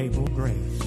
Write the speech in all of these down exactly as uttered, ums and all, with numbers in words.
unstable grace.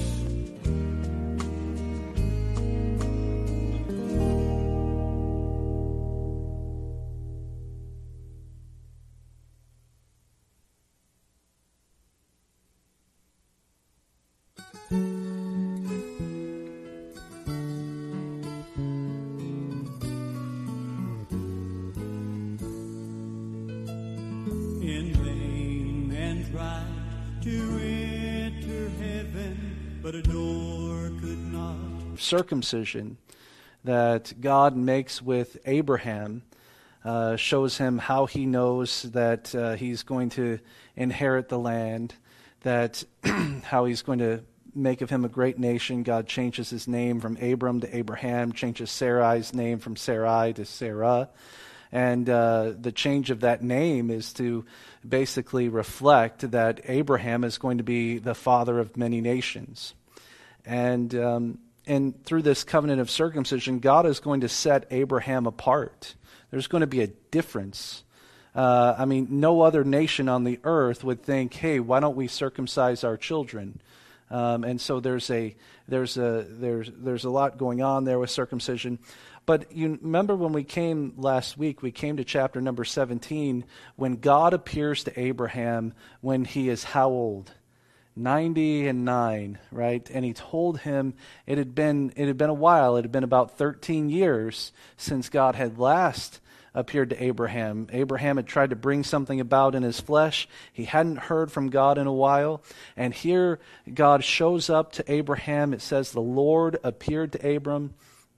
Circumcision that God makes with Abraham uh, shows him how he knows that uh, he's going to inherit the land, that how he's going to make of him a great nation. God changes his name from Abram to Abraham, changes Sarai's name from Sarai to Sarah. And uh, the change of that name is to basically reflect that Abraham is going to be the father of many nations. And um, and through this covenant of circumcision, God is going to set Abraham apart. There's going to be a difference. Uh, I mean, no other nation on the earth would think, hey, why don't we circumcise our children? Um, and so there's a there's a there's there's a lot going on there with circumcision. But you remember when we came last week, we came to chapter number seventeen, when God appears to Abraham when he is how old? ninety and nine, right? And he told him it had been it had been a while. It had been about thirteen years since God had last appeared to Abraham. Abraham had tried to bring something about in his flesh. He hadn't heard from God in a while. And here God shows up to Abraham. It says the Lord appeared to Abram.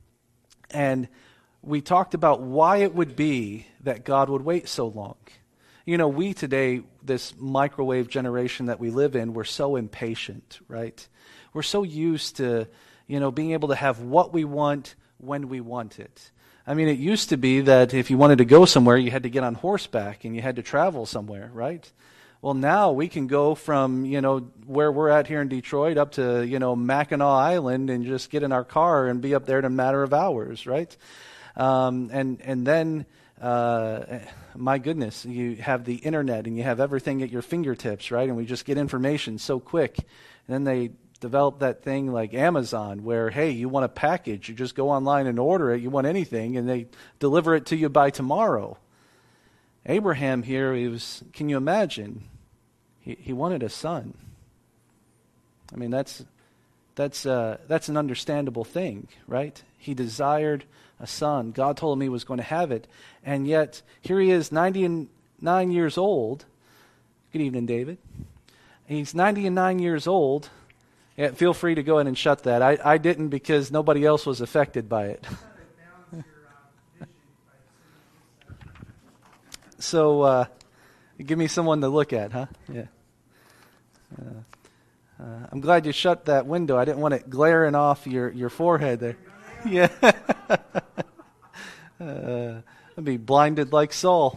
And we talked about why it would be that God would wait so long. You know, we today, this microwave generation that we live in, we're so impatient, right? We're so used to, you know, being able to have what we want when we want it. I mean, it used to be that if you wanted to go somewhere, you had to get on horseback and you had to travel somewhere, right? Well, now we can go from, you know, where we're at here in Detroit up to, you know, Mackinac Island and just get in our car and be up there in a matter of hours, right? Um, and, and then... Uh, my goodness, you have the internet and you have everything at your fingertips, right? And we just get information so quick. And then they develop that thing like Amazon where, hey, you want a package, you just go online and order it, you want anything, and they deliver it to you by tomorrow. Abraham here, he was, can you imagine? He, he wanted a son. I mean, that's that's uh, that's an understandable thing, right? He desired a son. God told him he was going to have it. And yet, here he is, ninety-nine years old. Good evening, David. He's ninety-nine years old. Yeah, feel free to go ahead and shut that. I, I didn't because nobody else was affected by it. So, uh, give me someone to look at, huh? Yeah. Uh, uh, I'm glad you shut that window. I didn't want it glaring off your, your forehead there. Yeah. uh, I'd be blinded like Saul.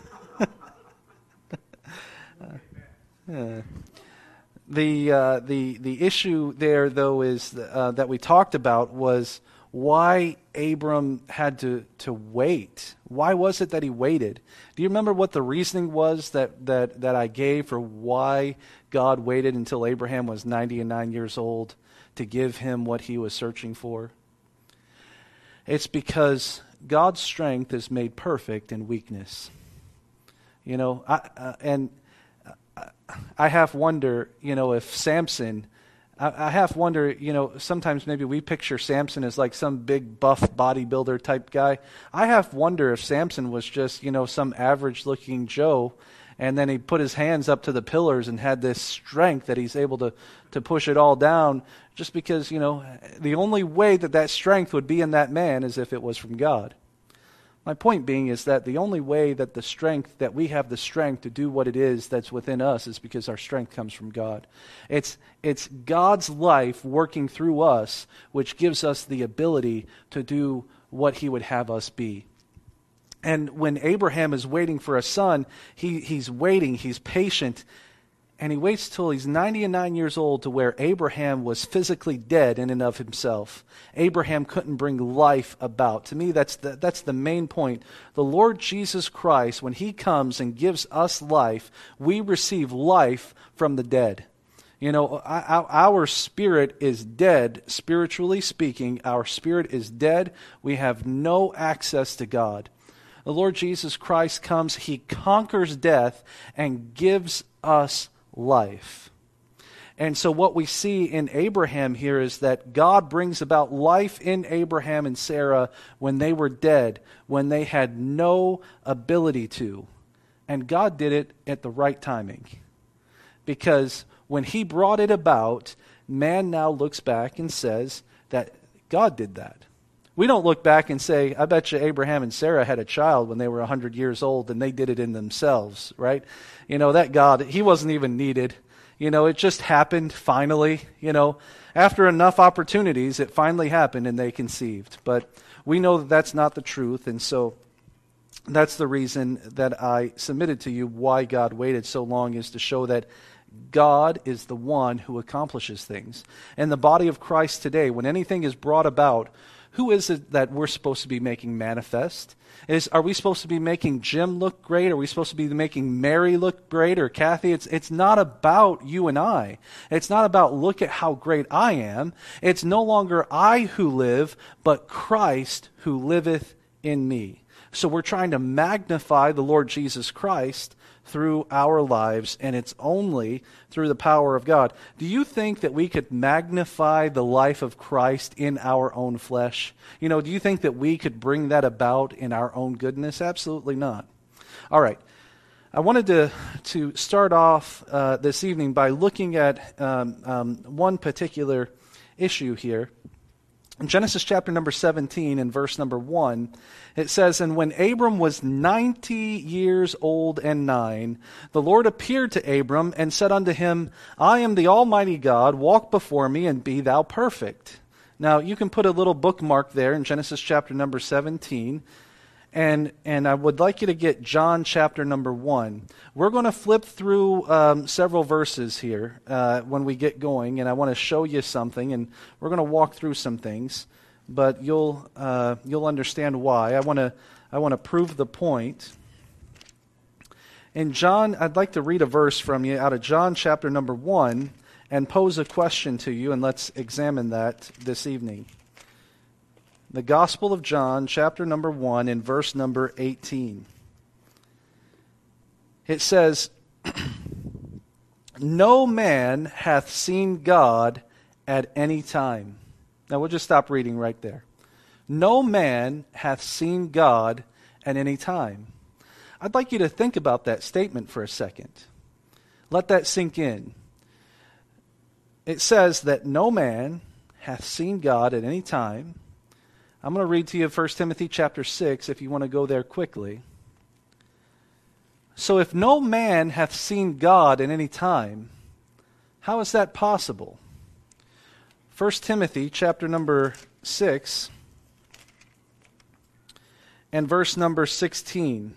uh, uh, the uh, the the issue there, though, is uh, that we talked about was why Abram had to, to wait. Why was it that he waited? Do you remember what the reasoning was that, that, that I gave for why God waited until Abraham was ninety-nine years old to give him what he was searching for? It's because God's strength is made perfect in weakness. You know, I, uh, and I half wonder, you know, if Samson, I, I half wonder, you know, sometimes maybe we picture Samson as like some big buff bodybuilder type guy. I half wonder if Samson was just, you know, some average looking Joe, and then he put his hands up to the pillars and had this strength that he's able to, to push it all down, just because, you know, the only way that that strength would be in that man is if it was from God. My point being is that the only way that the strength, that we have the strength to do what it is that's within us is because our strength comes from God. It's, it's God's life working through us which gives us the ability to do what he would have us be. And when Abraham is waiting for a son, he, he's waiting, he's patient, and he waits till he's ninety-nine years old to where Abraham was physically dead in and of himself. Abraham couldn't bring life about. To me, that's the, that's the main point. The Lord Jesus Christ, when he comes and gives us life, we receive life from the dead. You know, our, our spirit is dead, spiritually speaking. Our spirit is dead. We have no access to God. The Lord Jesus Christ comes, he conquers death and gives us life. And so what we see in Abraham here is that God brings about life in Abraham and Sarah when they were dead, when they had no ability to. And God did it at the right timing. Because when he brought it about, man now looks back and says that God did that. We don't look back and say, I bet you Abraham and Sarah had a child when they were one hundred years old and they did it in themselves, right? You know, that God, he wasn't even needed. You know, it just happened finally. You know, after enough opportunities, it finally happened and they conceived. But we know that that's not the truth, and so that's the reason that I submitted to you why God waited so long, is to show that God is the one who accomplishes things. And the body of Christ today, when anything is brought about, who is it that we're supposed to be making manifest? Is Are we supposed to be making Jim look great? Are we supposed to be making Mary look great, or Kathy? It's, it's not about you and I. It's not about, look at how great I am. It's no longer I who live, but Christ who liveth in me. So we're trying to magnify the Lord Jesus Christ through our lives, and it's only through the power of God. Do you think that we could magnify the life of Christ in our own flesh? You know, do you think that we could bring that about in our own goodness? Absolutely not. All right. I wanted to, to start off uh, this evening by looking at um, um, one particular issue here. In Genesis chapter number seventeen and verse number one, it says, And when Abram was ninety years old and nine, the Lord appeared to Abram and said unto him, I am the Almighty God, walk before me and be thou perfect. Now, you can put a little bookmark there in Genesis chapter number seventeen, and and I would like you to get John chapter number one. We're going to flip through um, several verses here uh, when we get going, and I want to show you something, and we're going to walk through some things, but you'll uh, you'll understand why. I want to I want to prove the point. In John, I'd like to read a verse from you out of John chapter number one and pose a question to you, and let's examine that this evening. The Gospel of John, chapter number one, in verse number eighteen. It says, No man hath seen God at any time. Now we'll just stop reading right there. No man hath seen God at any time. I'd like you to think about that statement for a second. Let that sink in. It says that no man hath seen God at any time. I'm going to read to you First Timothy chapter six if you want to go there quickly. So if no man hath seen God at any time, how is that possible? First Timothy chapter number six and verse number sixteen.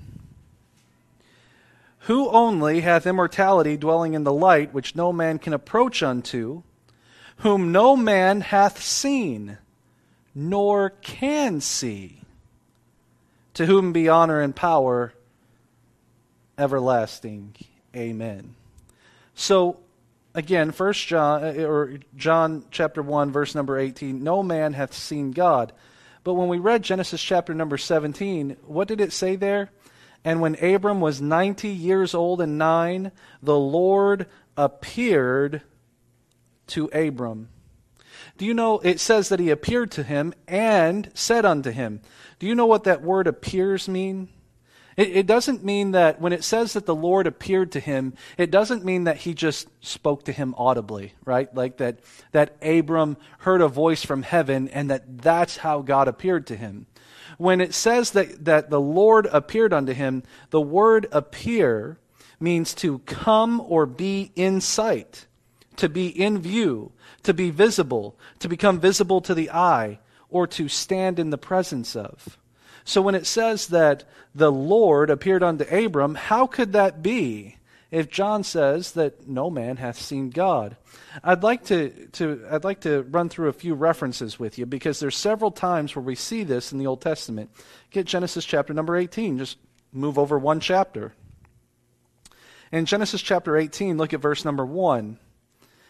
Who only hath immortality dwelling in the light, which no man can approach unto, whom no man hath seen, nor can see, to whom be honor and power everlasting. Amen. So, again, First John or John chapter one, verse number eighteen, no man hath seen God. But when we read Genesis chapter number seventeen, what did it say there? And when Abram was ninety years old and nine, the Lord appeared to Abram. Do you know, it says that he appeared to him and said unto him. Do you know what that word appears mean? It, it doesn't mean that when it says that the Lord appeared to him, it doesn't mean that he just spoke to him audibly, right? Like that, that Abram heard a voice from heaven and that that's how God appeared to him. When it says that, that the Lord appeared unto him, the word appear means to come or be in sight, to be in view, to be visible, to become visible to the eye, or to stand in the presence of. So when it says that the Lord appeared unto Abram, how could that be if John says that no man hath seen God? I'd like to, to I'd like to run through a few references with you, because there's several times where we see this in the Old Testament. Get Genesis chapter number eighteen. Just move over one chapter. In Genesis chapter eighteen, look at verse number one.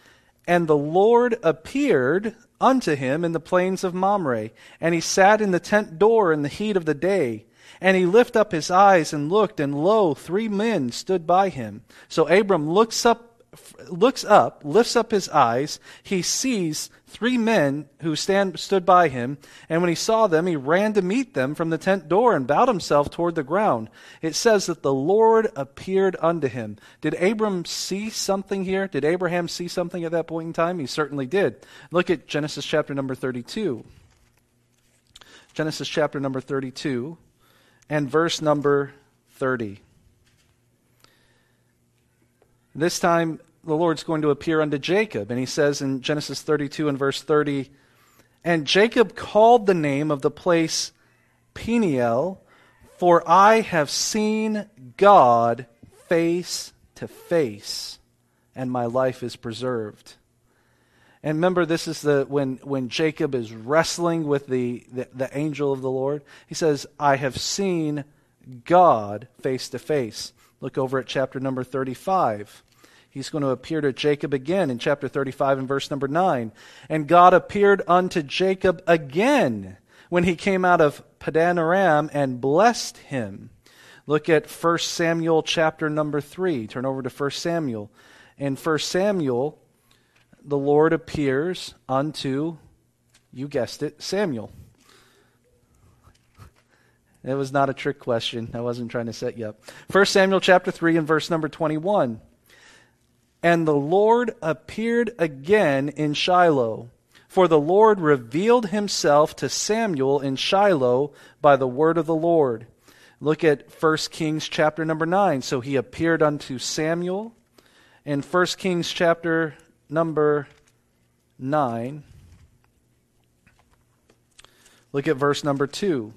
And the Lord appeared unto him in the plains of Mamre, and he sat in the tent door in the heat of the day. And he lifted up his eyes and looked, and lo, three men stood by him. So Abram looks up, looks up, lifts up his eyes. He sees three men who stand stood by him. And when he saw them, he ran to meet them from the tent door and bowed himself toward the ground. It says that the Lord appeared unto him. Did Abram see something here? Did Abraham see something at that point in time? He certainly did. Look at Genesis chapter number thirty-two. Genesis chapter number thirty-two. And verse number thirty. This time the Lord's going to appear unto Jacob. And he says in Genesis thirty-two and verse thirty, and Jacob called the name of the place Peniel, for I have seen God face to face, and my life is preserved. And remember, this is the when when Jacob is wrestling with the, the, the angel of the Lord. He says, I have seen God face to face. Look over at chapter number thirty-five. He's going to appear to Jacob again in chapter thirty-five and verse number nine. And God appeared unto Jacob again when he came out of Padan Aram and blessed him. Look at First Samuel chapter number three. Turn over to First Samuel. In First Samuel, the Lord appears unto, you guessed it, Samuel. It was not a trick question. I wasn't trying to set you up. First Samuel chapter three and verse number twenty-one. And the Lord appeared again in Shiloh, for the Lord revealed himself to Samuel in Shiloh by the word of the Lord. Look at First Kings chapter number nine. So he appeared unto Samuel. In First Kings chapter number nine, look at verse number two.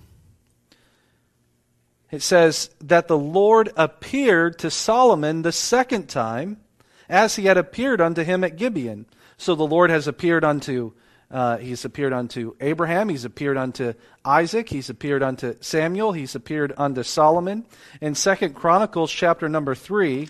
It says that the Lord appeared to Solomon the second time, as he had appeared unto him at Gibeon. So the Lord has appeared unto uh, he's appeared unto Abraham, he's appeared unto Isaac, he's appeared unto Samuel, he's appeared unto Solomon. In Second Chronicles chapter number three,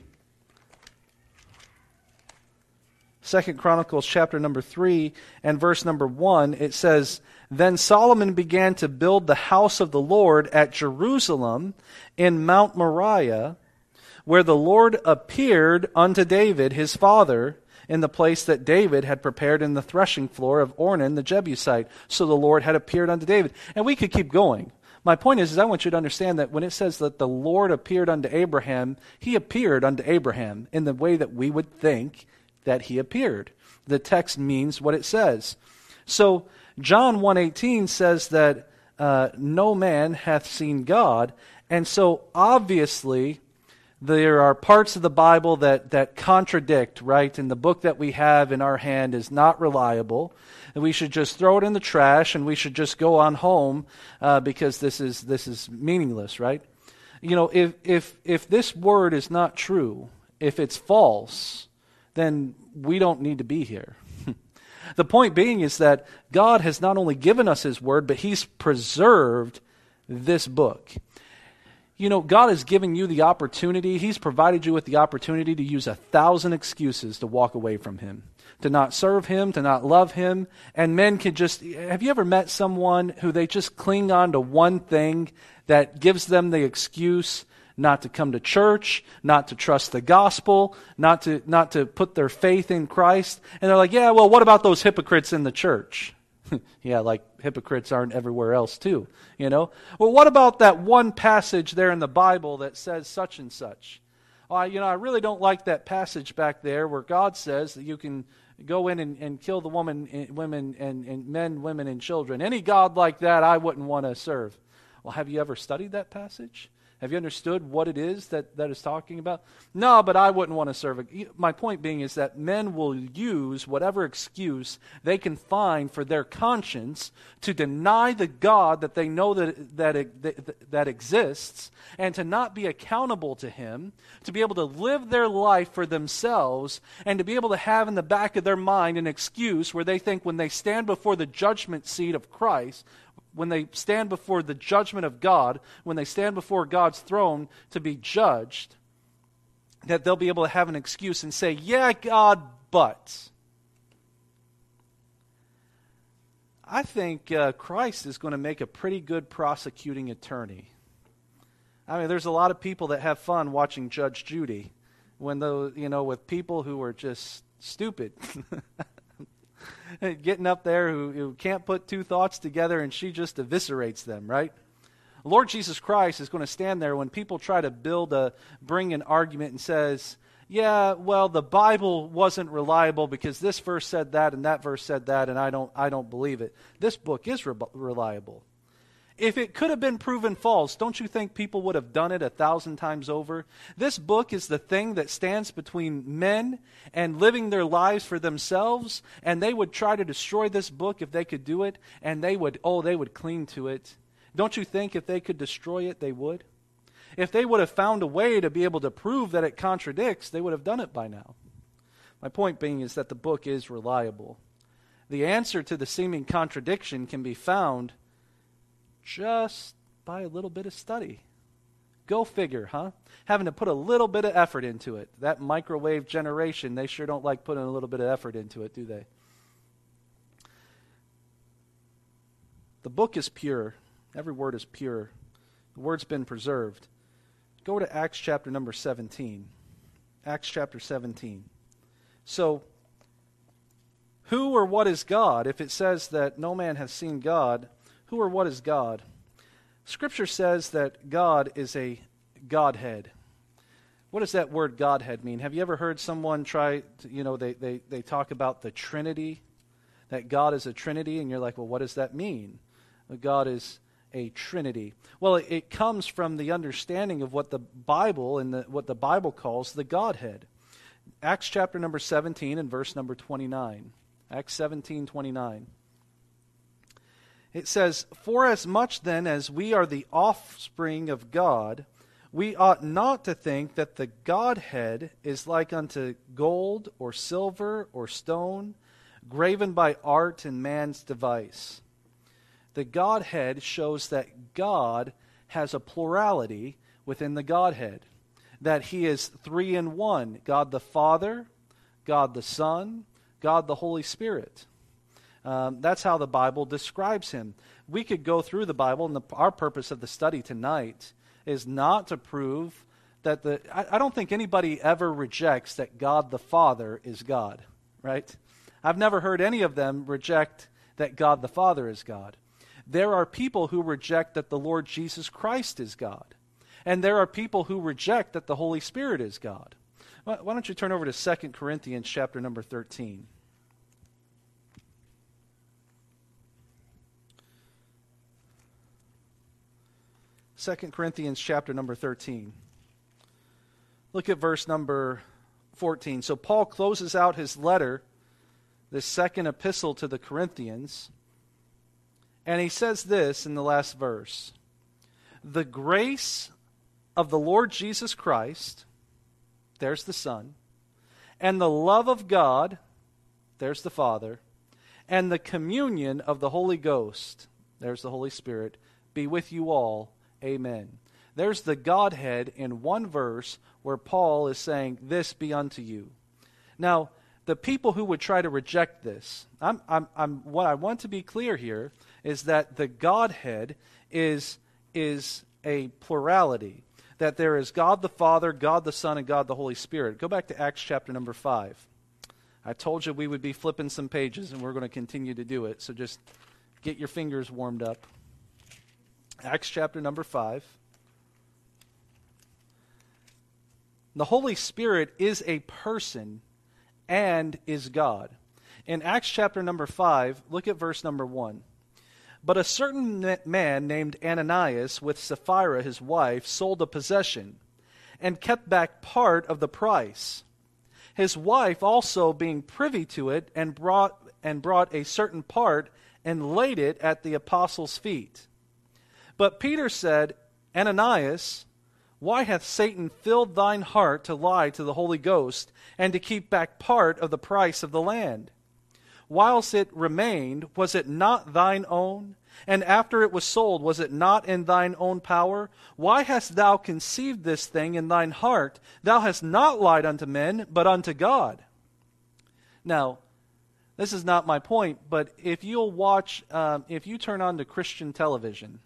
Second Chronicles chapter number three and verse number one, it says, Then Solomon began to build the house of the Lord at Jerusalem in Mount Moriah, where the Lord appeared unto David his father in the place that David had prepared in the threshing floor of Ornan the Jebusite. So the Lord had appeared unto David. And we could keep going. My point is, is I want you to understand that when it says that the Lord appeared unto Abraham, he appeared unto Abraham in the way that we would think that he appeared. The text means what it says. So John one eighteen says that uh, no man hath seen God. And so obviously there are parts of the Bible that, that contradict, right? And the book that we have in our hand is not reliable. And we should just throw it in the trash and we should just go on home uh, because this is this is meaningless, right? You know, if if if this word is not true, if it's false, then we don't need to be here. The point being is that God has not only given us his word, but he's preserved this book. You know, God has given you the opportunity, he's provided you with the opportunity to use a thousand excuses to walk away from him, to not serve him, to not love him. And men can just, have you ever met someone who they just cling on to one thing that gives them the excuse not to come to church, not to trust the gospel, not to not to put their faith in Christ? And they're like, yeah, well, what about those hypocrites in the church? Yeah, like hypocrites aren't everywhere else too, you know? Well, what about that one passage there in the Bible that says such and such? Oh, you know, I really don't like that passage back there where God says that you can go in and, and kill the woman, women, and, and men, women, and children. Any God like that, I wouldn't want to serve. Well, have you ever studied that passage? Have you understood what it is that, that is talking about? No, but I wouldn't want to serve it. My point being is that men will use whatever excuse they can find for their conscience to deny the God that they know that, that, that, that exists, and to not be accountable to him, to be able to live their life for themselves, and to be able to have in the back of their mind an excuse where they think when they stand before the judgment seat of Christ, when they stand before the judgment of God, when they stand before God's throne to be judged, that they'll be able to have an excuse and say, yeah, God, but. I think uh, Christ is going to make a pretty good prosecuting attorney. I mean, there's a lot of people that have fun watching Judge Judy when those, you know, with people who are just stupid. Getting up there who, who can't put two thoughts together, and she just eviscerates them, right? Lord Jesus Christ is going to stand there when people try to build a, bring an argument and says, yeah, well, the Bible wasn't reliable because this verse said that and that verse said that, and I don't, I don't believe it. This book is re- reliable. If it could have been proven false, don't you think people would have done it a thousand times over? This book is the thing that stands between men and living their lives for themselves, and they would try to destroy this book if they could do it, and they would, oh, they would cling to it. Don't you think if they could destroy it, they would? If they would have found a way to be able to prove that it contradicts, they would have done it by now. My point being is that the book is reliable. The answer to the seeming contradiction can be found just by a little bit of study. Go figure, huh? Having to put a little bit of effort into it. That microwave generation, they sure don't like putting a little bit of effort into it, do they? The book is pure. Every word is pure. The word's been preserved. Go to Acts chapter number seventeen. Acts chapter seventeen. So, who or what is God? If it says that no man has seen God, who or what is God? Scripture says that God is a Godhead. What does that word Godhead mean? Have you ever heard someone try, to, you know, they, they, they talk about the Trinity, that God is a Trinity, and you're like, well, what does that mean? Well, God is a Trinity. Well, it, it comes from the understanding of what the Bible and the, what the Bible calls the Godhead. Acts chapter number seventeen and verse number twenty-nine. Acts seventeen, twenty-nine. It says, "For as much then as we are the offspring of God, we ought not to think that the Godhead is like unto gold or silver or stone, graven by art and man's device." The Godhead shows that God has a plurality within the Godhead, that He is three in one, God the Father, God the Son, God the Holy Spirit. Um, that's how the Bible describes Him. We could go through the Bible, and the, our purpose of the study tonight is not to prove that the... I, I don't think anybody ever rejects that God the Father is God, right? I've never heard any of them reject that God the Father is God. There are people who reject that the Lord Jesus Christ is God. And there are people who reject that the Holy Spirit is God. Why, why don't you turn over to Second Corinthians chapter number thirteen. Second Corinthians chapter number thirteen. Look at verse number fourteen. So Paul closes out his letter, this second epistle to the Corinthians, and he says this in the last verse: "The grace of the Lord Jesus Christ," there's the Son, "and the love of God," there's the Father, "and the communion of the Holy Ghost," there's the Holy Spirit, "be with you all. Amen." There's the Godhead in one verse where Paul is saying, "This be unto you." Now, the people who would try to reject this, I'm, I'm, I'm, what I want to be clear here is that the Godhead is, is a plurality. That there is God the Father, God the Son, and God the Holy Spirit. Go back to Acts chapter number five. I told you we would be flipping some pages, and we're going to continue to do it. So just get your fingers warmed up. Acts chapter number five. The Holy Spirit is a person and is God. In Acts chapter number five, look at verse number one. "But a certain man named Ananias, with Sapphira his wife, sold a possession, and kept back part of the price. His wife also being privy to it, and brought and brought a certain part, and laid it at the apostles' feet. But Peter said, Ananias, why hath Satan filled thine heart to lie to the Holy Ghost, and to keep back part of the price of the land? Whilst it remained, was it not thine own? And after it was sold, was it not in thine own power? Why hast thou conceived this thing in thine heart? Thou hast not lied unto men, but unto God." Now, This is not my point, but if you'll watch, um, if you turn on to Christian television,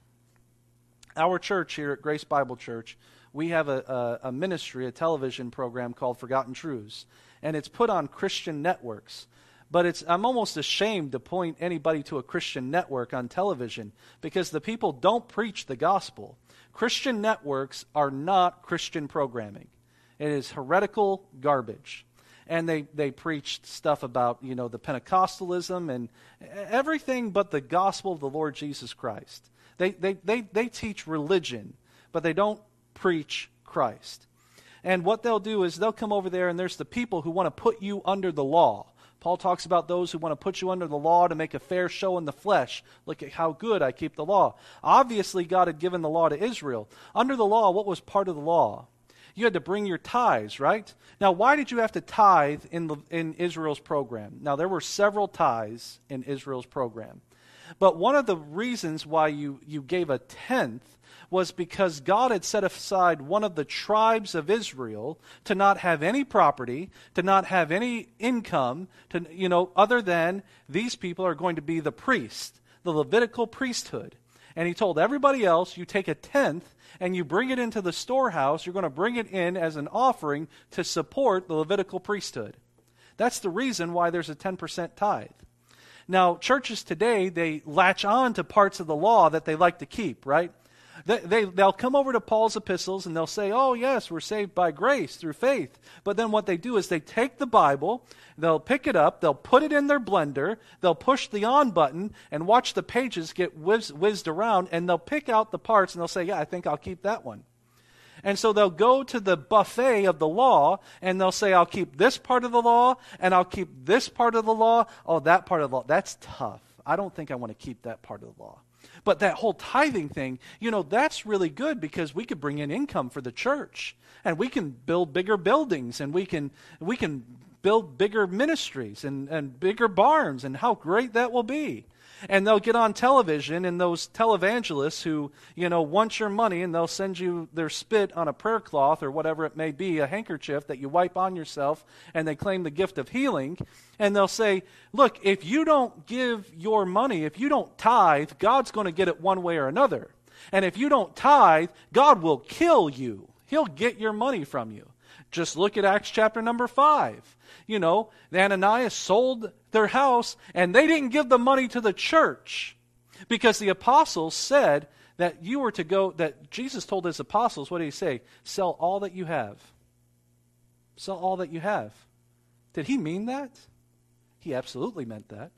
our church here at Grace Bible Church, we have a, a, a ministry, a television program called Forgotten Truths, and it's put on Christian networks. But it's I'm almost ashamed to point anybody to a Christian network on television because the people don't preach the gospel. Christian networks are not Christian programming. It is heretical garbage. And they, they preach stuff about, you know, the Pentecostalism and everything but the gospel of the Lord Jesus Christ. They, they, they, they teach religion, but they don't preach Christ. And what they'll do is they'll come over there and there's the people who want to put you under the law. Paul talks about those who want to put you under the law to make a fair show in the flesh. Look at how good I keep the law. Obviously, God had given the law to Israel. Under the law, what was part of the law? You had to bring your tithes, right? Now, why did you have to tithe in, the, in Israel's program? Now, there were several tithes in Israel's program. But one of the reasons why you, you gave a tenth was because God had set aside one of the tribes of Israel to not have any property, to not have any income, to, you know, other than these people are going to be the priest, the Levitical priesthood. And he told everybody else, you take a tenth and you bring it into the storehouse, you're going to bring it in as an offering to support the Levitical priesthood. That's the reason why there's a ten percent tithe. Now, churches today, they latch on to parts of the law that they like to keep, right? They, they, they'll come over to Paul's epistles and they'll say, oh yes, we're saved by grace through faith. But then what they do is they take the Bible, they'll pick it up, they'll put it in their blender, they'll push the on button and watch the pages get whiz, whizzed around, and they'll pick out the parts and they'll say, yeah, I think I'll keep that one. And so they'll go to the buffet of the law and they'll say, I'll keep this part of the law and I'll keep this part of the law. Oh, that part of the law, that's tough. I don't think I want to keep that part of the law. But that whole tithing thing, you know, that's really good because we could bring in income for the church. And we can build bigger buildings and we can we can build bigger ministries and, and bigger barns, and how great that will be. And they'll get on television, and those televangelists who, you know, want your money, and they'll send you their spit on a prayer cloth or whatever it may be, a handkerchief that you wipe on yourself, and they claim the gift of healing. And they'll say, look, if you don't give your money, if you don't tithe, God's going to get it one way or another. And if you don't tithe, God will kill you. He'll get your money from you. Just look at Acts chapter number five. You know, Ananias sold their house, and they didn't give the money to the church because the apostles said that you were to go, that Jesus told his apostles, what did he say? Sell all that you have. Sell all that you have. Did he mean that? He absolutely meant that.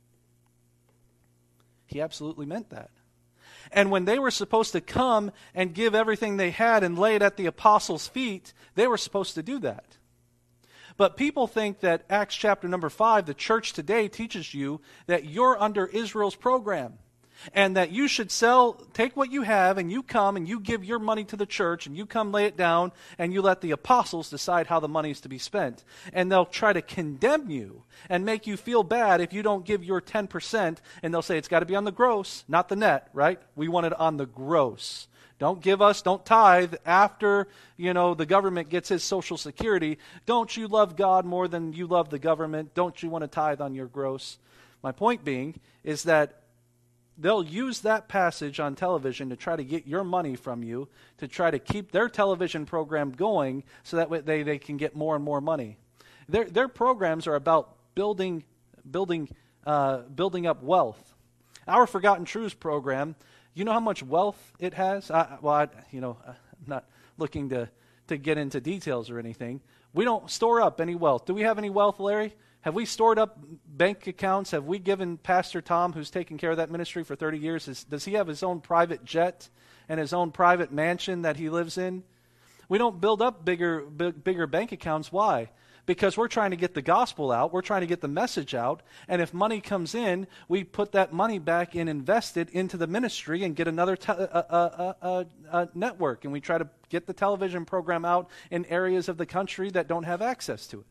He absolutely meant that. And when they were supposed to come and give everything they had and lay it at the apostles' feet, they were supposed to do that. But people think that Acts chapter number five, the church today teaches you that you're under Israel's program. And that you should sell, take what you have, and you come and you give your money to the church, and you come lay it down, and you let the apostles decide how the money is to be spent. And they'll try to condemn you and make you feel bad if you don't give your ten percent, and they'll say it's got to be on the gross, not the net, right? We want it on the gross. Don't give us, don't tithe after, you know, the government gets his Social Security. Don't you love God more than you love the government? Don't you want to tithe on your gross? My point being is that they'll use that passage on television to try to get your money from you, to try to keep their television program going so that way they, they can get more and more money. Their their programs are about building building uh, building up wealth. Our Forgotten Truths program, you know how much wealth it has? I, well, I, you know, I'm not looking to, to get into details or anything. We don't store up any wealth. Do we have any wealth, Larry? Have we stored up bank accounts? Have we given Pastor Tom, who's taken care of that ministry for thirty years, is, does he have his own private jet and his own private mansion that he lives in? We don't build up bigger, big, bigger bank accounts. Why? Because we're trying to get the gospel out. We're trying to get the message out. And if money comes in, we put that money back and invest it into the ministry and get another te- uh, uh, uh, uh, network. And we try to get the television program out in areas of the country that don't have access to it.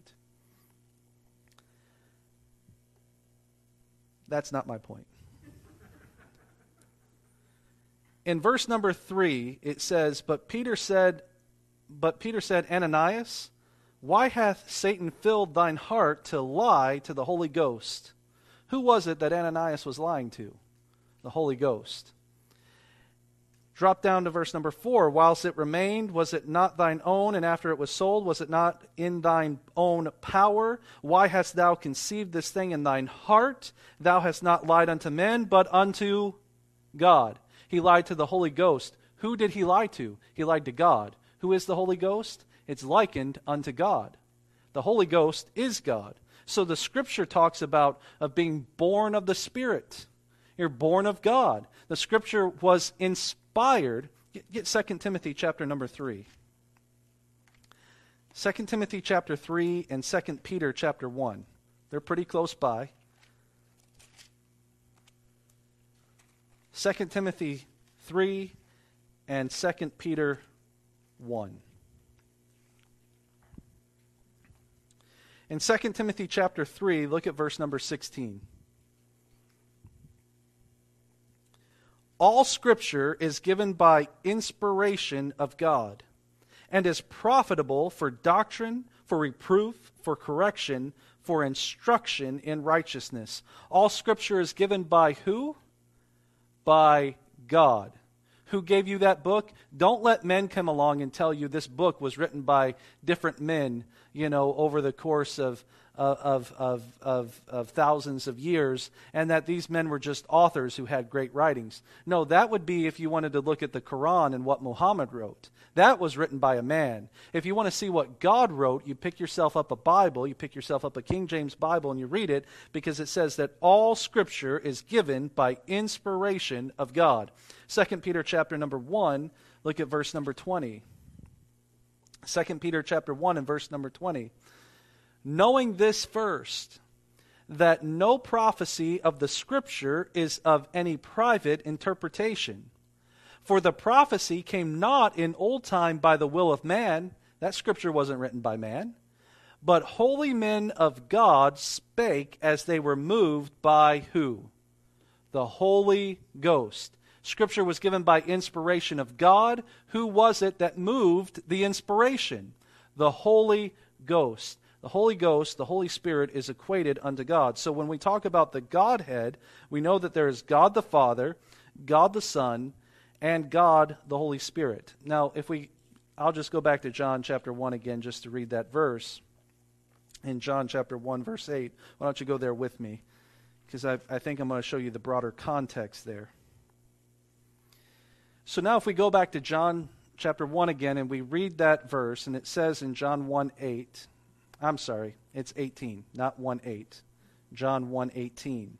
That's not my point. In verse number three, it says, But Peter said, but Peter said, Ananias, Why hath Satan filled thine heart to lie to the Holy Ghost? Who was it that Ananias was lying to? The Holy Ghost. Drop down to verse number four. Whilst it remained, was it not thine own? And after it was sold, was it not in thine own power? Why hast thou conceived this thing in thine heart? Thou hast not lied unto men, but unto God. He lied to the Holy Ghost. Who did he lie to? He lied to God. Who is the Holy Ghost? It's likened unto God. The Holy Ghost is God. So the Scripture talks about of being born of the Spirit. You're born of God. The Scripture was inspired. Get, get Second Timothy chapter number three. Second Timothy chapter three and Second Peter chapter one. They're pretty close by. Second Timothy three and Second Peter one. In Second Timothy chapter three, look at verse number sixteen. All Scripture is given by inspiration of God, and is profitable for doctrine, for reproof, for correction, for instruction in righteousness. All Scripture is given by who? By God. Who gave you that book? Don't let men come along and tell you this book was written by different men, you know, over the course of Of, of, of, of thousands of years, and that these men were just authors who had great writings. No, that would be if you wanted to look at the Quran and what Muhammad wrote. That was written by a man. If you want to see what God wrote, you pick yourself up a Bible, you pick yourself up a King James Bible, and you read it, because it says that all Scripture is given by inspiration of God. Second Peter chapter number one, look at verse number twenty. Second Peter chapter one and verse number twenty. Knowing this first, that no prophecy of the Scripture is of any private interpretation. For the prophecy came not in old time by the will of man. That Scripture wasn't written by man. But holy men of God spake as they were moved by who? The Holy Ghost. Scripture was given by inspiration of God. Who was it that moved the inspiration? The Holy Ghost. The Holy Ghost, the Holy Spirit, is equated unto God. So when we talk about the Godhead, we know that there is God the Father, God the Son, and God the Holy Spirit. Now, if we, I'll just go back to John chapter one again just to read that verse. In John chapter one, verse eight. Why don't you go there with me? Because I, I think I'm going to show you the broader context there. So now if we go back to John chapter one again and we read that verse, and it says in John one eight, I'm sorry, it's eighteen, not one eight. John one eighteen.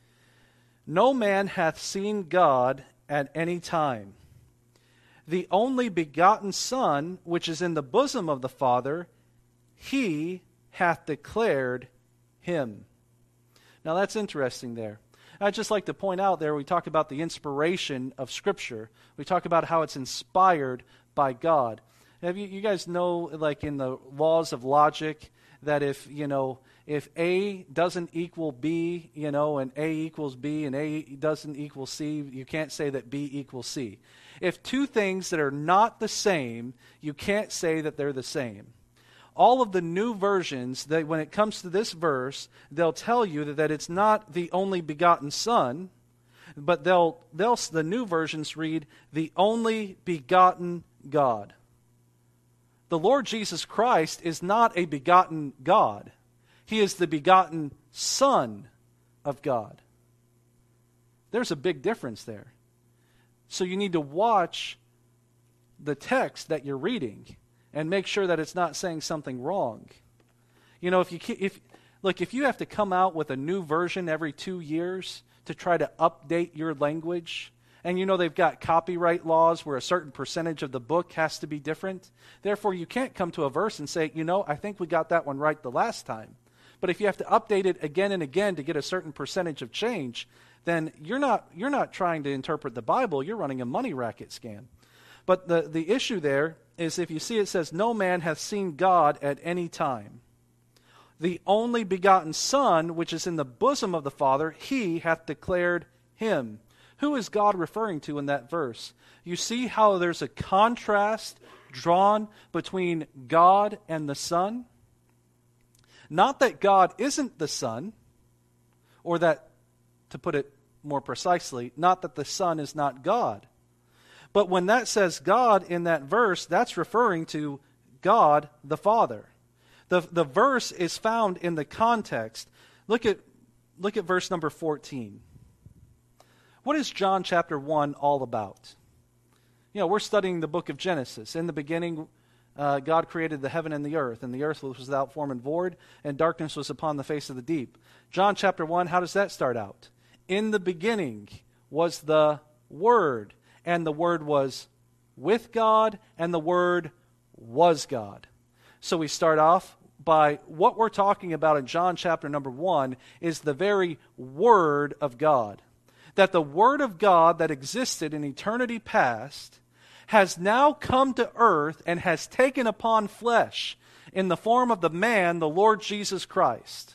No man hath seen God at any time. The only begotten Son, which is in the bosom of the Father, he hath declared him. Now that's interesting there. I'd just like to point out there, we talk about the inspiration of Scripture. We talk about how it's inspired by God. Have you, you guys know, like in the laws of logic, that if, you know, if A doesn't equal B, you know, and A equals B and A doesn't equal C, you can't say that B equals C. If two things that are not the same, you can't say that they're the same. All of the new versions, that when it comes to this verse, they'll tell you that, that it's not the only begotten Son, but they'll, they'll the new versions read, the only begotten God. The Lord Jesus Christ is not a begotten God. He is the begotten Son of God. There's a big difference there. So you need to watch the text that you're reading and make sure that it's not saying something wrong. You know, if you if look, if you have to come out with a new version every two years to try to update your language, and you know they've got copyright laws where a certain percentage of the book has to be different. Therefore, you can't come to a verse and say, you know, I think we got that one right the last time. But if you have to update it again and again to get a certain percentage of change, then you're not you're not trying to interpret the Bible. You're running a money racket scam. But the, the issue there is, if you see it says, no man hath seen God at any time. The only begotten Son, which is in the bosom of the Father, he hath declared him. Who is God referring to in that verse? You see how there's a contrast drawn between God and the Son. Not that God isn't the Son, or that, to put it more precisely, not that the Son is not God. But when that says God in that verse, that's referring to God the Father. The, the verse is found in the context. Look at, look at verse number fourteen. What is John chapter one all about? You know, we're studying the book of Genesis. In the beginning, uh, God created the heaven and the earth, and the earth was without form and void, and darkness was upon the face of the deep. John chapter one, how does that start out? In the beginning was the Word, and the Word was with God, and the Word was God. So we start off by what we're talking about in John chapter number one is the very Word of God. That the Word of God that existed in eternity past has now come to earth and has taken upon flesh in the form of the man, the Lord Jesus Christ.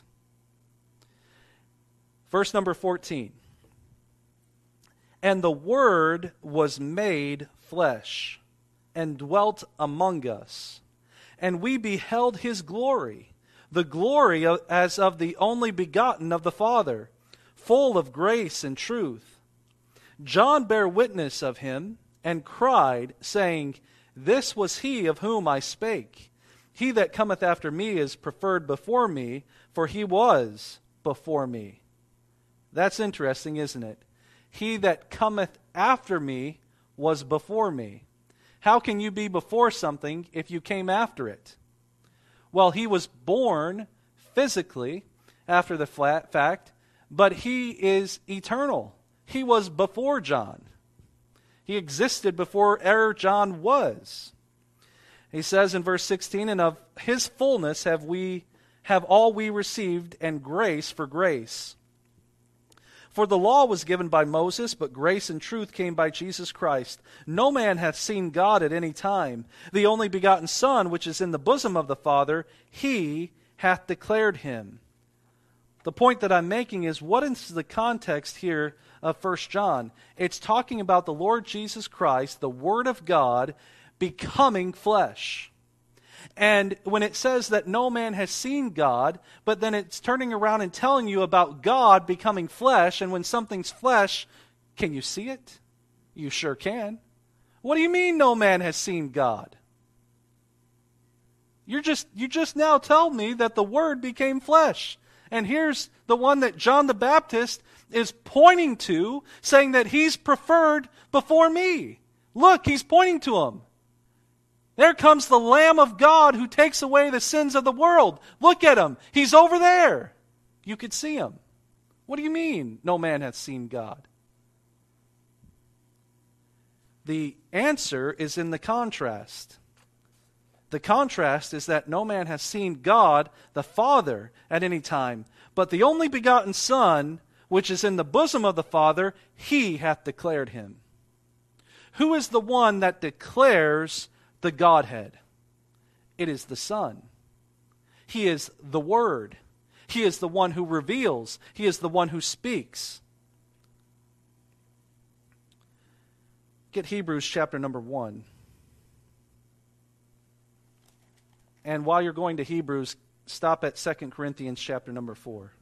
Verse number fourteen. And the Word was made flesh and dwelt among us. And we beheld his glory, the glory of, as of the only begotten of the Father, full of grace and truth. John bare witness of him, and cried, saying, This was he of whom I spake. He that cometh after me is preferred before me, for he was before me. That's interesting, isn't it? He that cometh after me was before me. How can you be before something if you came after it? Well, he was born physically after the flat fact, but he is eternal. He was before John. He existed before ever John was. He says in verse sixteen, And of his fullness have we have all we received, and grace for grace. For the law was given by Moses, but grace and truth came by Jesus Christ. No man hath seen God at any time. The only begotten Son, which is in the bosom of the Father, he hath declared him. The point that I'm making is, what is the context here of First John? It's talking about the Lord Jesus Christ, the Word of God, becoming flesh. And when it says that no man has seen God, but then it's turning around and telling you about God becoming flesh, and when something's flesh, can you see it? You sure can. What do you mean no man has seen God? You're just, you just now told me that the Word became flesh. And here's the one that John the Baptist is pointing to, saying that he's preferred before me. Look, he's pointing to him. There comes the Lamb of God who takes away the sins of the world. Look at him. He's over there. You could see him. What do you mean, no man hath seen God? The answer is in the contrast. The contrast is that no man has seen God, the Father, at any time, but the only begotten Son, which is in the bosom of the Father, he hath declared him. Who is the one that declares the Godhead? It is the Son. He is the Word. He is the one who reveals. He is the one who speaks. Get Hebrews chapter number one. And while you're going to Hebrews, stop at Second Corinthians chapter number four.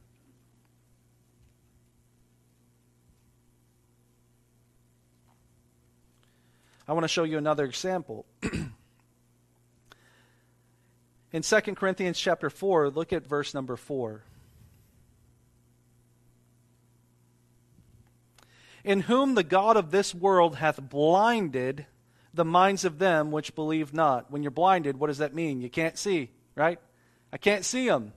I want to show you another example. In Second Corinthians chapter four, look at verse number four. In whom the God of this world hath blinded the minds of them which believe not. When you're blinded, what does that mean? You can't see, right? I can't see them.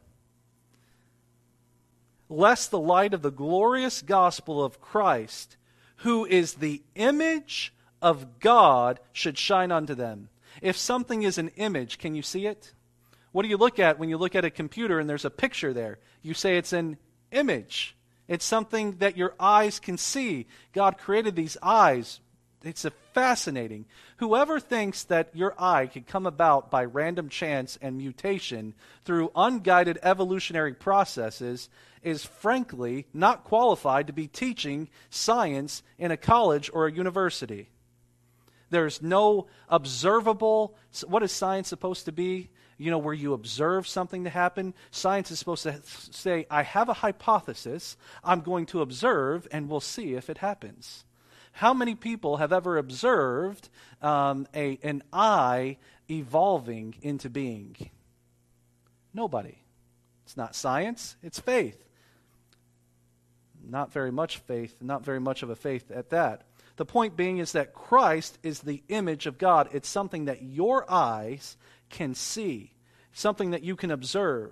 Lest the light of the glorious gospel of Christ, who is the image of God, should shine unto them. If something is an image, can you see it? What do you look at when you look at a computer and there's a picture there? You say it's an image. It's something that your eyes can see. God created these eyes. It's a fascinating. Whoever thinks that your eye could come about by random chance and mutation through unguided evolutionary processes is frankly not qualified to be teaching science in a college or a university. There's no observable, what is science supposed to be? You know, where you observe something to happen. Science is supposed to say, I have a hypothesis, I'm going to observe, and we'll see if it happens. How many people have ever observed um, a, an eye evolving into being? Nobody. It's not science, it's faith. Not very much faith, not very much of a faith at that. The point being is that Christ is the image of God. It's something that your eyes can see, something that you can observe.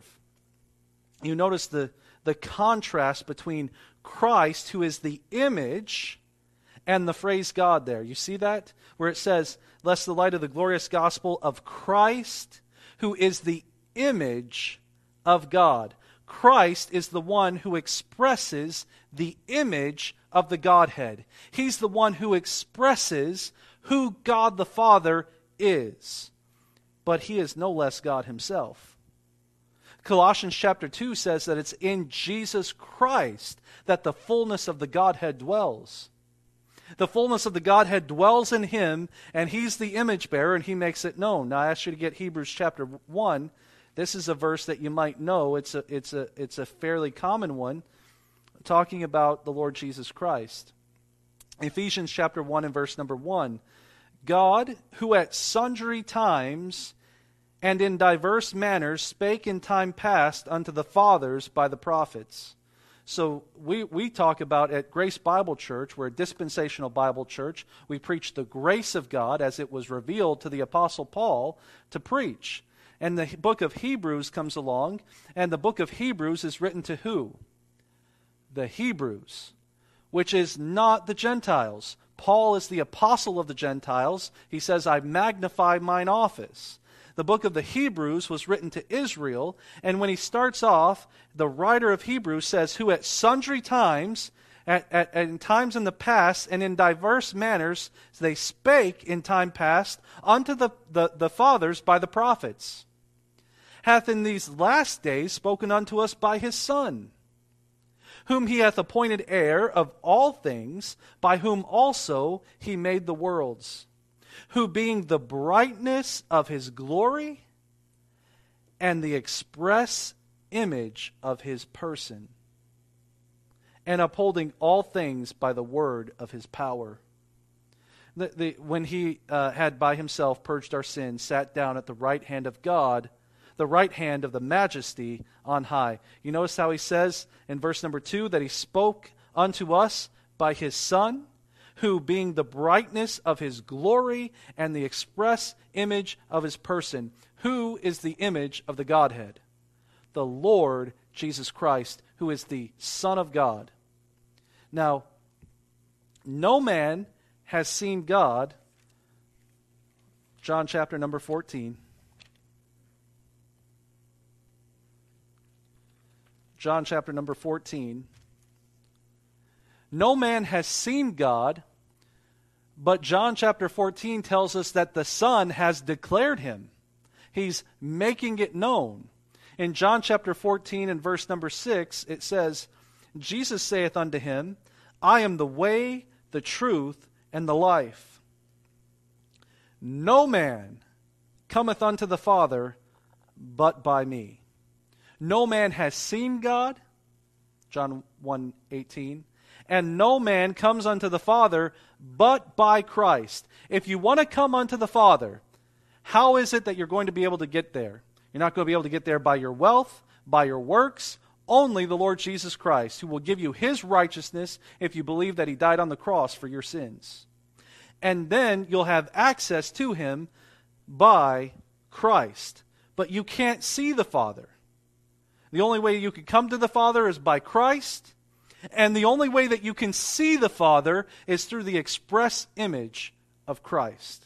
You notice the, the contrast between Christ, who is the image, and the phrase God there. You see that? Where it says, lest the light of the glorious gospel of Christ, who is the image of God. Christ is the one who expresses the image of the Godhead. He's the one who expresses who God the Father is. But he is no less God himself. Colossians chapter two says that it's in Jesus Christ that the fullness of the Godhead dwells. The fullness of the Godhead dwells in him, and he's the image bearer, and he makes it known. Now I ask you to get Hebrews chapter one. This is a verse that you might know. It's a, it's a, it's a fairly common one, talking about the Lord Jesus Christ. Ephesians chapter one and verse number one. God, who at sundry times and in diverse manners spake in time past unto the fathers by the prophets. So we, we talk about at Grace Bible Church, we're a dispensational Bible church, we preach the grace of God as it was revealed to the Apostle Paul to preach. And the book of Hebrews comes along, and the book of Hebrews is written to who? The Hebrews, which is not the Gentiles. Paul is the apostle of the Gentiles. He says, I magnify mine office. The book of the Hebrews was written to Israel, and when he starts off, the writer of Hebrews says, who at sundry times, at, at, at in times in the past, and in diverse manners, they spake in time past unto the, the, the fathers by the prophets, hath in these last days spoken unto us by his Son, whom he hath appointed heir of all things, by whom also he made the worlds, who being the brightness of his glory and the express image of his person, and upholding all things by the word of his power. The, the, when he uh, had by himself purged our sins, sat down at the right hand of God, the right hand of the majesty on high. You notice how he says in verse number two that he spoke unto us by his Son, who being the brightness of his glory and the express image of his person. Who is the image of the Godhead? The Lord Jesus Christ, who is the Son of God. Now, no man has seen God. John chapter number fourteen. John chapter number fourteen. No man has seen God, but John chapter fourteen tells us that the Son has declared him. He's making it known. In John chapter fourteen and verse number six, it says, Jesus saith unto him, I am the way, the truth, and the life. No man cometh unto the Father but by me. No man has seen God, John one eighteen, and no man comes unto the Father but by Christ. If you want to come unto the Father, how is it that you're going to be able to get there? You're not going to be able to get there by your wealth, by your works. Only the Lord Jesus Christ, who will give you his righteousness if you believe that he died on the cross for your sins. And then you'll have access to him by Christ. But you can't see the Father. The only way you can come to the Father is by Christ. And the only way that you can see the Father is through the express image of Christ.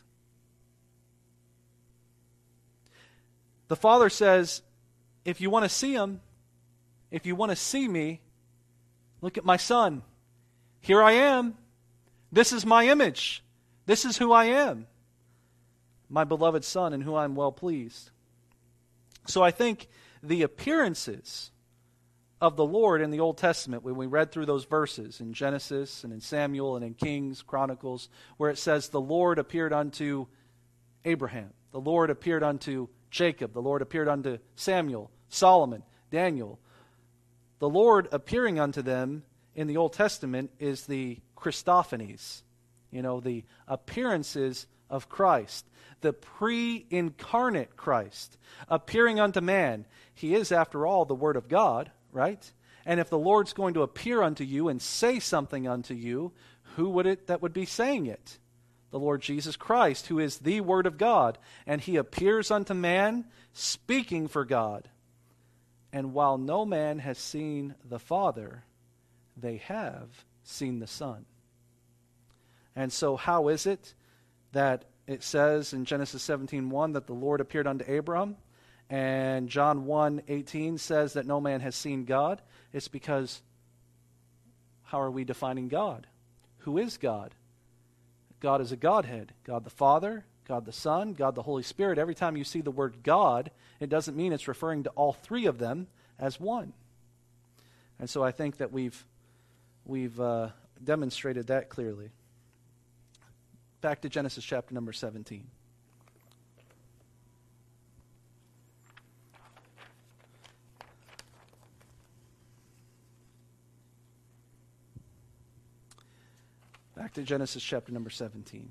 The Father says, if you want to see him, if you want to see me, look at my Son. Here I am. This is my image. This is who I am. My beloved Son, in whom I am well pleased. So I think the appearances of the Lord in the Old Testament, when we read through those verses in Genesis and in Samuel and in Kings, Chronicles, where it says the Lord appeared unto Abraham, the Lord appeared unto Jacob, the Lord appeared unto Samuel, Solomon, Daniel. The Lord appearing unto them in the Old Testament is the Christophanies, you know, the appearances of Christ, the pre-incarnate Christ appearing unto man. He is, after all, the Word of God, right? And if the Lord's going to appear unto you and say something unto you, who would it that would be saying it? The Lord Jesus Christ, who is the Word of God. And he appears unto man, speaking for God. And while no man has seen the Father, they have seen the Son. And so how is it that it says in Genesis seventeen one that the Lord appeared unto Abram, and John one eighteen says that no man has seen God? It's because, how are we defining God? Who is God? God is a Godhead. God the Father, God the Son, God the Holy Spirit. Every time you see the word God, it doesn't mean it's referring to all three of them as one. And so I think that we've we've uh, demonstrated that clearly. Back to Genesis chapter number seventeen. Back to Genesis chapter number seventeen.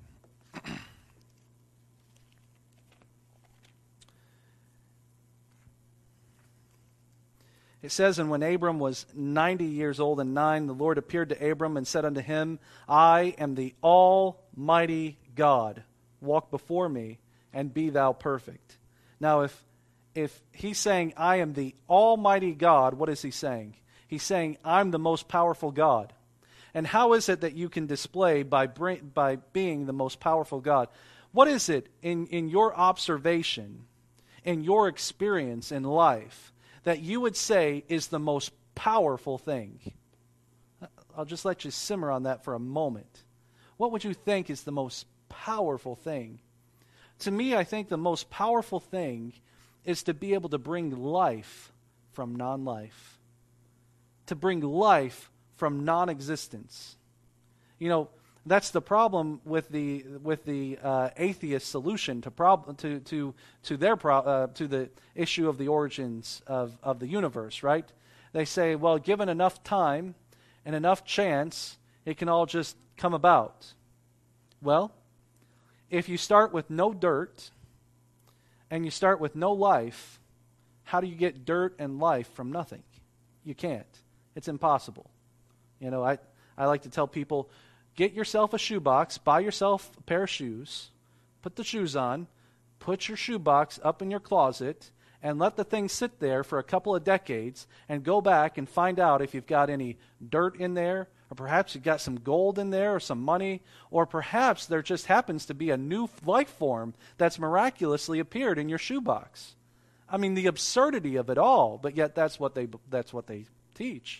It says, and when Abram was ninety years old and nine, the Lord appeared to Abram and said unto him, I am the Almighty God. Walk before me and be thou perfect. Now, if if he's saying, I am the Almighty God, what is he saying? He's saying, I'm the most powerful God. And how is it that you can display by bring, by being the most powerful God? What is it in, in your observation, in your experience in life, that you would say is the most powerful thing? I'll just let you simmer on that for a moment. What would you think is the most powerful thing? To me, I think the most powerful thing is to be able to bring life from non-life. To bring life from non-existence. You know, that's the problem with the with the uh, atheist solution to prob- to to to their pro- uh, to the issue of the origins of, of the universe, right? They say, well, given enough time and enough chance, it can all just come about. Well, if you start with no dirt and you start with no life, how do you get dirt and life from nothing? You can't. It's impossible. You know, I, I like to tell people, get yourself a shoebox, buy yourself a pair of shoes, put the shoes on, put your shoebox up in your closet, and let the thing sit there for a couple of decades, and go back and find out if you've got any dirt in there, or perhaps you've got some gold in there, or some money, or perhaps there just happens to be a new life form that's miraculously appeared in your shoebox. I mean, the absurdity of it all, but yet that's what they that's what they teach.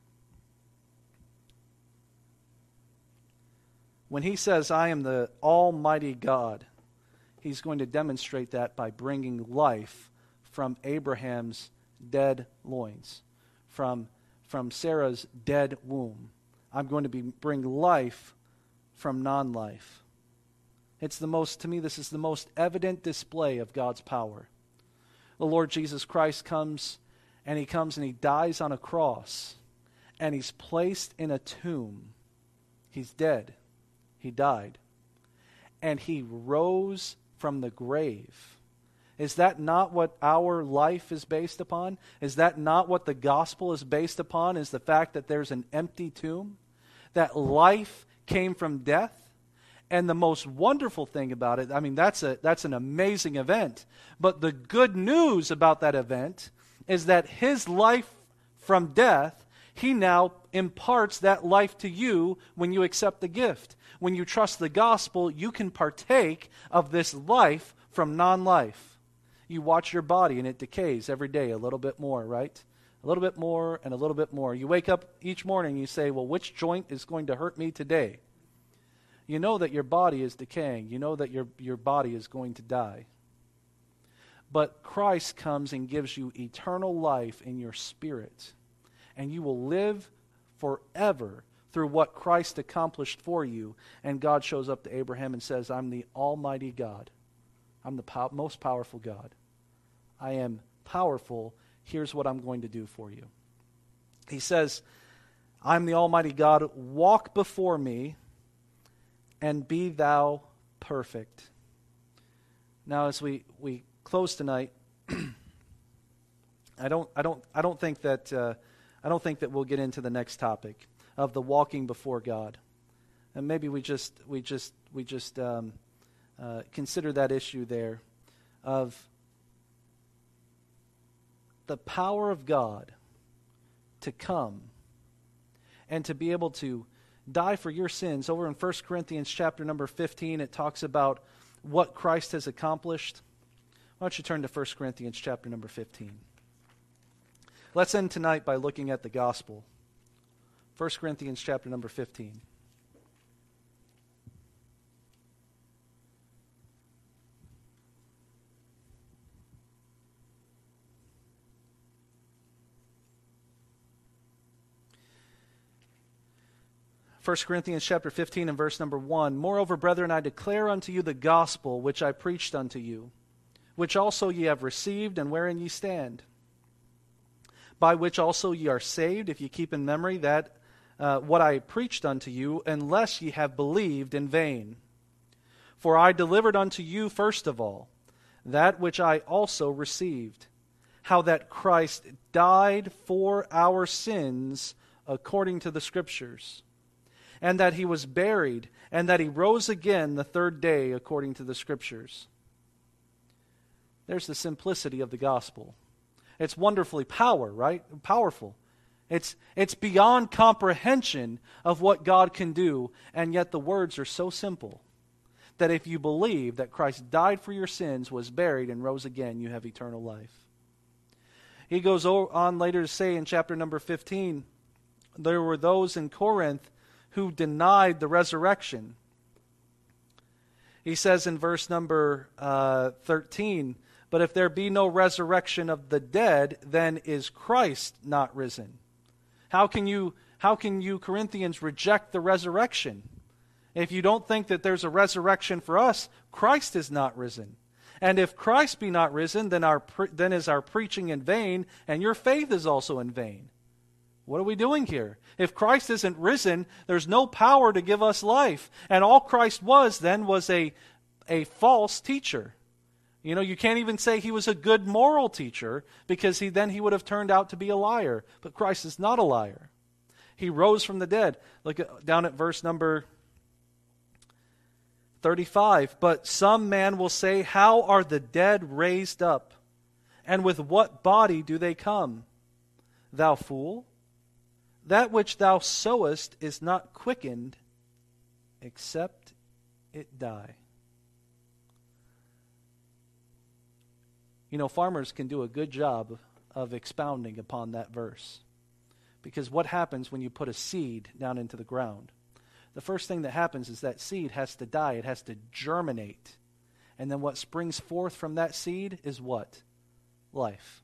When he says, I am the Almighty God, he's going to demonstrate that by bringing life from Abraham's dead loins, from, from Sarah's dead womb. I'm going to be, bring life from non-life. It's the most, to me, this is the most evident display of God's power. The Lord Jesus Christ comes, and he comes and he dies on a cross, and he's placed in a tomb. He's dead. He died. And he rose from the grave. Is that not what our life is based upon? Is that not what the gospel is based upon? Is the fact that there's an empty tomb? That life came from death? And the most wonderful thing about it, I mean, that's a that's an amazing event. But the good news about that event is that his life from death, he now imparts that life to you when you accept the gift. When you trust the gospel, you can partake of this life from non-life. You watch your body and it decays every day a little bit more, right? A little bit more and a little bit more. You wake up each morning and you say, well, which joint is going to hurt me today? You know that your body is decaying. You know that your, your body is going to die. But Christ comes and gives you eternal life in your spirit. and you will live forever through what Christ accomplished for you. And God shows up to Abraham and says, I'm the Almighty God. I'm the pow- most powerful God. I am powerful. Here's what I'm going to do for you. He says, I'm the Almighty God. Walk before me and be thou perfect. Now, as we, we close tonight, I don't I don't I don't think that uh, I don't think that we'll get into the next topic of the walking before God, and maybe we just we just we just um, uh, consider that issue there of the power of God to come and to be able to die for your sins. Over in First Corinthians chapter number fifteen, it talks about what Christ has accomplished. Why don't you turn to First Corinthians chapter number fifteen. Let's end tonight by looking at the gospel. First Corinthians chapter number fifteen. First Corinthians chapter fifteen and verse number one. Moreover, brethren, I declare unto you the gospel which I preached unto you, which also ye have received, and wherein ye stand, by which also ye are saved, if ye keep in memory that uh, what I preached unto you, unless ye have believed in vain. For I delivered unto you first of all that which I also received, how that Christ died for our sins according to the Scriptures, and that he was buried, and that he rose again the third day according to the Scriptures. There's the simplicity of the gospel. It's wonderfully power, right? Powerful. It's, it's beyond comprehension of what God can do, and yet the words are so simple that if you believe that Christ died for your sins, was buried, and rose again, you have eternal life. He goes on later to say in chapter number fifteen, there were those in Corinth who denied the resurrection. He says in verse number uh, thirteen, but if there be no resurrection of the dead, then is Christ not risen? How can you, how can you Corinthians reject the resurrection? If you don't think that there's a resurrection for us, Christ is not risen. And if Christ be not risen, then our pre- then is our preaching in vain, and your faith is also in vain. What are we doing here? If Christ isn't risen, there's no power to give us life. And all Christ was then was a, a false teacher. You know, you can't even say he was a good moral teacher, because he then he would have turned out to be a liar. But Christ is not a liar. He rose from the dead. Look at, down at verse number thirty-five. But some man will say, how are the dead raised up? And with what body do they come? Thou fool, that which thou sowest is not quickened, except it die. You know, farmers can do a good job of expounding upon that verse. Because what happens when you put a seed down into the ground? The first thing that happens is that seed has to die. It has to germinate. And then what springs forth from that seed is what? Life.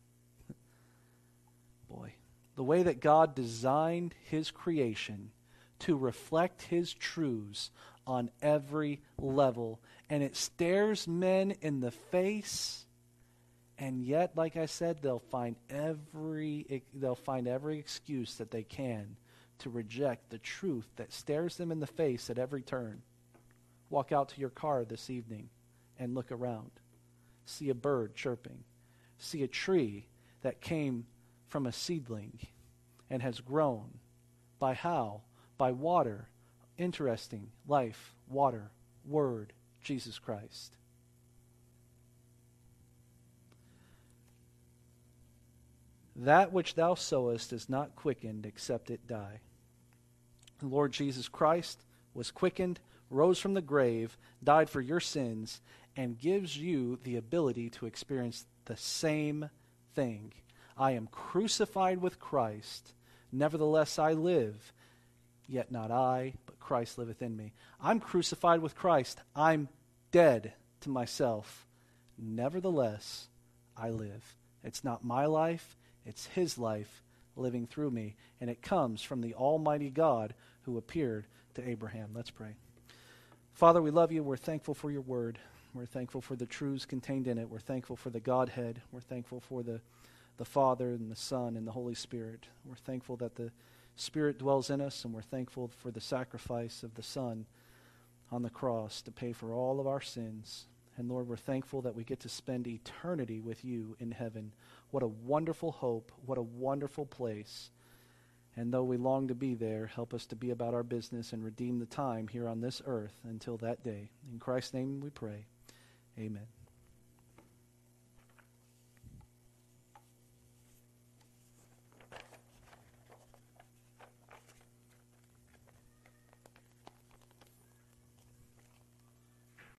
Boy, the way that God designed his creation to reflect his truths on every level, and it stares men in the face. And yet, like I said, they'll find every they'll find every excuse that they can to reject the truth that stares them in the face at every turn. Walk out to your car this evening and look around. See a bird chirping. See a tree that came from a seedling and has grown. By how? By water. Interesting. Life, water, word, Jesus Christ. That which thou sowest is not quickened, except it die. The Lord Jesus Christ was quickened, rose from the grave, died for your sins, and gives you the ability to experience the same thing. I am crucified with Christ, nevertheless I live, yet not I, but Christ liveth in me. I'm crucified with Christ. I'm dead to myself. Nevertheless, I live. It's not my life. It's his life living through me, and it comes from the Almighty God who appeared to Abraham. Let's pray. Father, we love you. We're thankful for your word. We're thankful for the truths contained in it. We're thankful for the Godhead. We're thankful for the, the Father and the Son and the Holy Spirit. We're thankful that the Spirit dwells in us, and we're thankful for the sacrifice of the Son on the cross to pay for all of our sins. And Lord, we're thankful that we get to spend eternity with you in heaven. What a wonderful hope. What a wonderful place. And though we long to be there, help us to be about our business and redeem the time here on this earth until that day. In Christ's name we pray. Amen.